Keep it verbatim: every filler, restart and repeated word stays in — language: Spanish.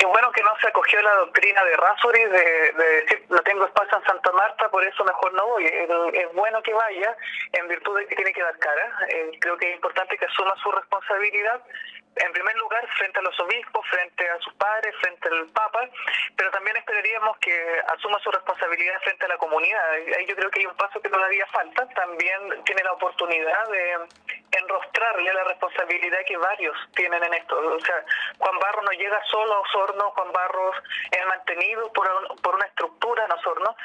qué bueno que no se acogió a la doctrina de Rásuri de, de decir, no tengo espacio en Santa Marta, por eso mejor no voy. Es, es bueno que vaya, en virtud de que tiene que dar cara. Eh, creo que es importante que asuma su responsabilidad, en primer lugar, frente a los obispos, frente a sus padres, frente al Papa, pero también esperaríamos que asuma su responsabilidad frente a la comunidad. Ahí yo creo que hay un paso que todavía falta. También tiene la oportunidad de enrostrarle la responsabilidad que varios tienen en esto. O sea, Juan Barros no llega solo a Osorno, Juan Barros es mantenido por, un, por una estructura en Osorno,